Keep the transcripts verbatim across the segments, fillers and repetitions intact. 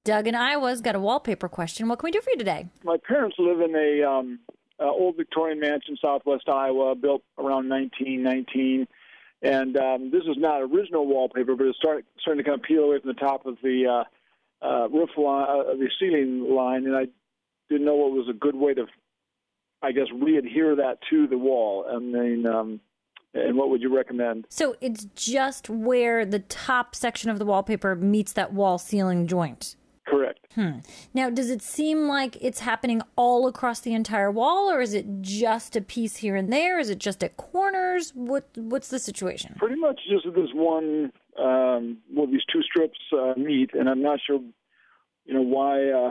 Doug in Iowa's got a wallpaper question. What can we do for you today? My parents live in a um, uh, old Victorian mansion, southwest Iowa, built around nineteen nineteen. And um, this is not original wallpaper, but it's start, starting to kind of peel away from the top of the uh, uh, roof line, uh, the ceiling line, and I didn't know what was a good way to, I guess, re-adhere that to the wall. I mean, um, and what would you recommend? So it's just where the top section of the wallpaper meets that wall ceiling joint. Correct. Hmm. Now, does it seem like it's happening all across the entire wall, or is it just a piece here and there? Is it just at corners? What What's the situation? Pretty much just this one, um, well, these two strips uh, meet, and I'm not sure, you know, why uh,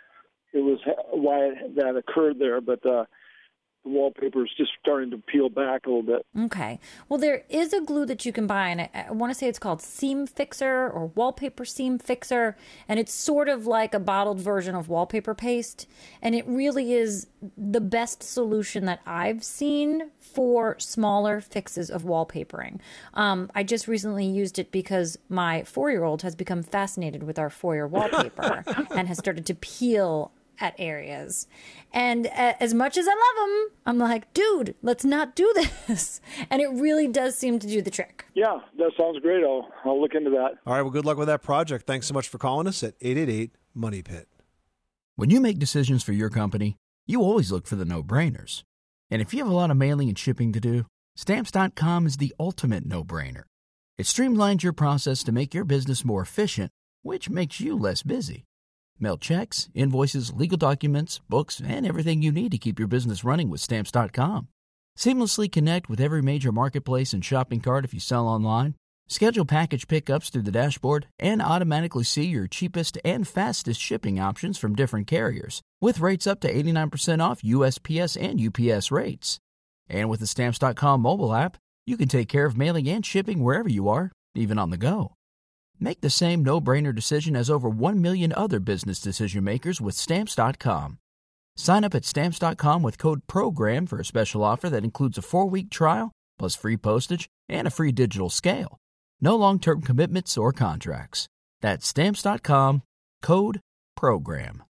it was why that occurred there, but uh, the wallpaper is just starting to peel back a little bit. Okay. Well, there is a glue that you can buy, and I, I want to say it's called Seam Fixer or Wallpaper Seam Fixer, and it's sort of like a bottled version of wallpaper paste, and it really is the best solution that I've seen for smaller fixes of wallpapering. Um, I just recently used it because my four-year-old has become fascinated with our foyer wallpaper and has started to peel at areas. And as much as I love him, I'm like, dude, let's not do this. And it really does seem to do the trick. Yeah, that sounds great. I'll, I'll look into that. All right, well, good luck with that project. Thanks so much for calling us at eight eight eight, money pit. When you make decisions for your company, you always look for the no-brainers. And if you have a lot of mailing and shipping to do, Stamps dot com is the ultimate no-brainer. It streamlines your process to make your business more efficient, which makes you less busy. Mail checks, invoices, legal documents, books, and everything you need to keep your business running with Stamps dot com. Seamlessly connect with every major marketplace and shopping cart if you sell online. Schedule package pickups through the dashboard and automatically see your cheapest and fastest shipping options from different carriers, with rates up to eighty-nine percent off U S P S and U P S rates. And with the Stamps dot com mobile app, you can take care of mailing and shipping wherever you are, even on the go. Make the same no-brainer decision as over one million other business decision makers with Stamps dot com. Sign up at Stamps dot com with code PROGRAM for a special offer that includes a four-week trial, plus free postage and a free digital scale. No long-term commitments or contracts. That's Stamps dot com, code PROGRAM.